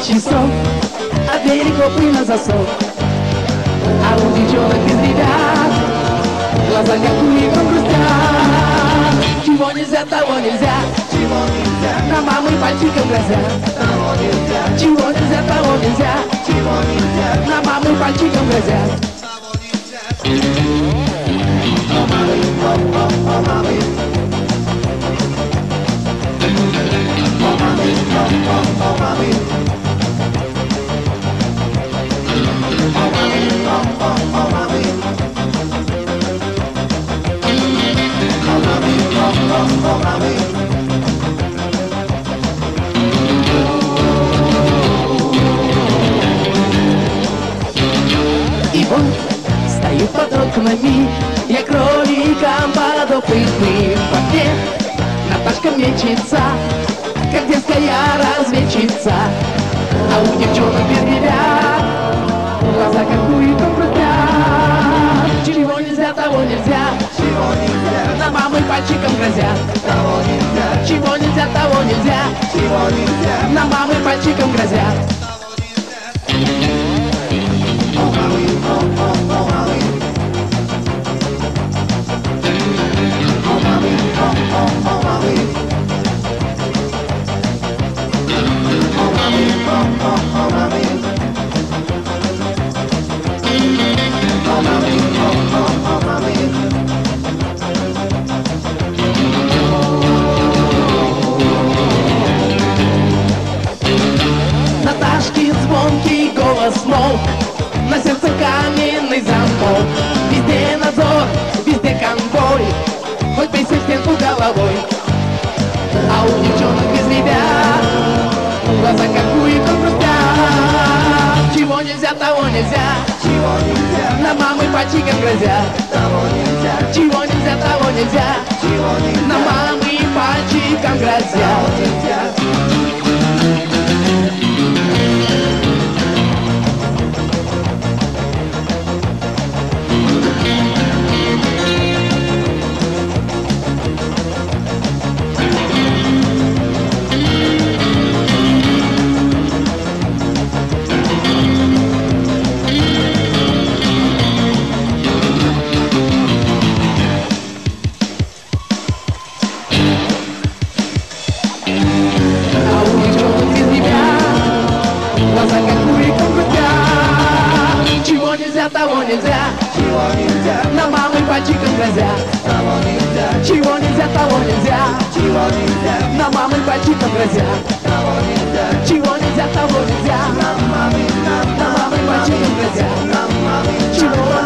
часов, а двери копы на засов. А у девчонок без ребят глаза как у них грустят. Чего нельзя, того нельзя, чего нельзя, на мамы пальчиком грозят. Того нельзя, чего нельзя, того нельзя, чего нельзя, на мамы пальчиком грозят. Того нельзя. О, мамы, о, мамы. О, мамы, о, мамы. И вот стою под окнами, я кроликом подопытным. В окне Наташка мечется, как детская разведчица. А у девчонок без ребят глаза как у икон крутят. Чего нельзя, того нельзя, чего нельзя, на мамы пальчиком грозят. Того нельзя, чего нельзя, того нельзя, чего нельзя, на мамы пальчиком грозят. О, мамы, о, мамы. О, мамы, о, мамы. О, мамы, о, мамы. Наташки звонкий голос смолк, на сердце каменный замок. Везде надзор, везде конвой, хоть бейся в стенку головой. А у девчонок без ребят глаза как у икон грустят. Чего нельзя, того нельзя, чего нельзя, на мамы пальчиком грозят. Того нельзя, чего нельзя, того нельзя, чего нельзя, на мамы пальчиком грозят. Чего нельзя, того нельзя, чего нельзя, на мамы пальчиком грозят. Того нельзя, чего нельзя, того нельзя, чего нельзя, на мамы пальчиком грозят. Того нельзя, чего нельзя, того нельзя, на мамы пальчиком грозят. Чего